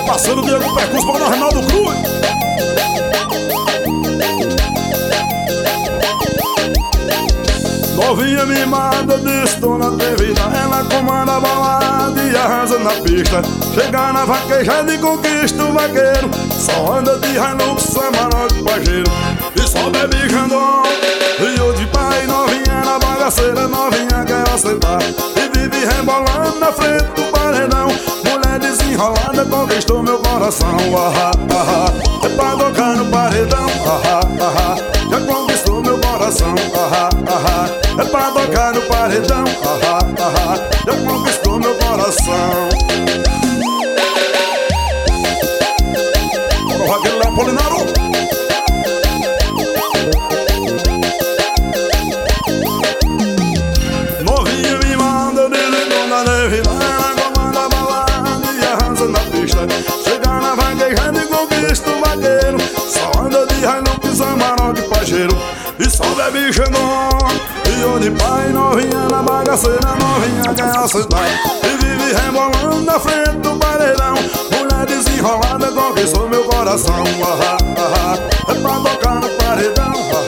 parceiro Diego Percurso para o Reinaldo Cruz. Novinha mimada, distona atrevida, ela comanda a balada e arrasa na pista. Chega na vaquejada e conquista o vaqueiro. Só anda de Hilux, Amarok, Pajero. E só bebe Jandon, Rio de pai. Novinha na bagaceira, novinha quer ostentar e vive rebolando na frente do paredão. Mulher desenrolada conquistou meu coração. É pra tocar no paredão. Já conquistou meu coração. É pra tocar no paredão. Já conquistou meu coração. Bora, Raquel Leopolinaro. Novinha me manda, delegona devida, ela comanda a balada e arrasa na pista. Chega na vaquejada e conquista o vaqueiro. Só anda de Hilux, Amarok, Pajero. E só bebe Xandão, Rio de pai. Novinha na bagaceira, novinha quer assentar e vive rebolando na frente do paredão. Mulher desenrolada conquistou meu coração. É pra tocar no paredão.